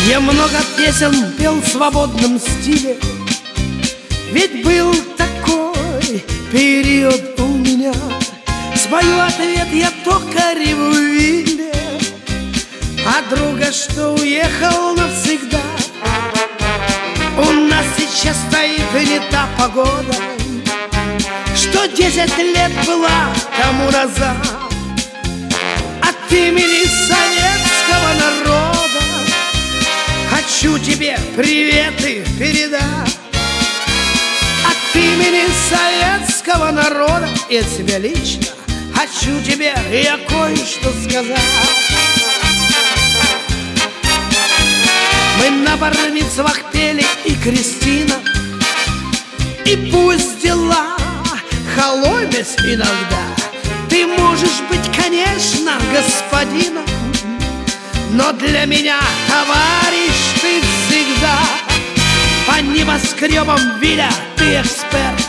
Я много песен пел в свободном стиле, ведь был такой период у меня. Свою ответ я токареву Вилле, а друга, что уехал навсегда. У нас сейчас стоит не та погода, что 10 лет была тому назад. От имени советского народа хочу тебе приветы передать. От имени советского народа и от себя лично хочу тебе я кое-что сказать. Мы на бар-мицвах пели и крестина, и пусть дела холодность иногда. Ты можешь быть, конечно, господином, но для меня, товарищ, ты всегда. По небоскребам Виля ты эксперт,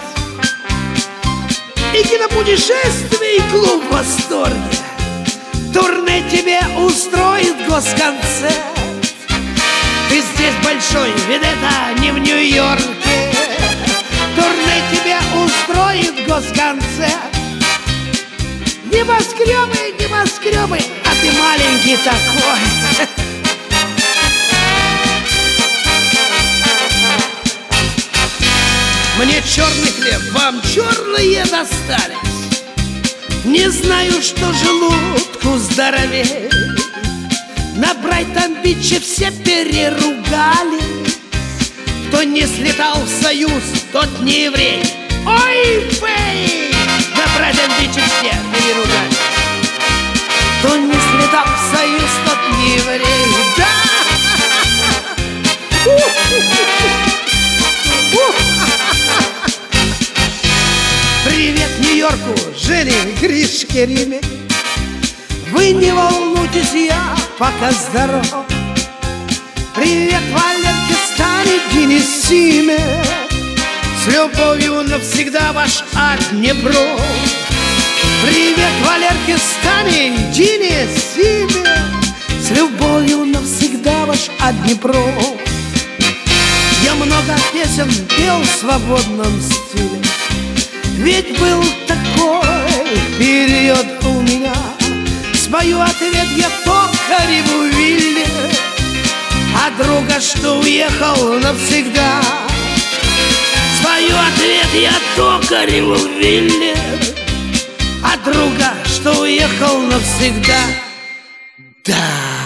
и кинопутешествий клуб в восторге. Турне тебе устроит госконцерт. Ты здесь большой, ведь это не в Нью-Йорке. Турне тебе устроит госконцерт. Небоскребы, небоскребы, а ты маленький такой. Мне черный хлеб, вам черные достались. Не знаю, что желудку здоровее. На Брайтон-Биче все переругались. Кто не слетал в Союз, тот не еврей. Ой, бей! На Брайтон-Биче все переругались. Кто не слетал в Союз, тот не еврей. Да! Привет Нью-Йорку, Жене, Гришке, Риме. Вы не волнуйтесь, я пока здоров. Привет Валерке, Стане, Дине, Симе. С любовью навсегда ваш Днепров. Привет Валерке, Стане, Дине, Симе. С любовью навсегда ваш Днепров. Я много песен пел в свободном стиле, ведь был такой период у меня. Свою ответ я токареву Вилле, а друга, что уехал навсегда. Свою ответ я токареву Вилле, а друга, что уехал навсегда. Да.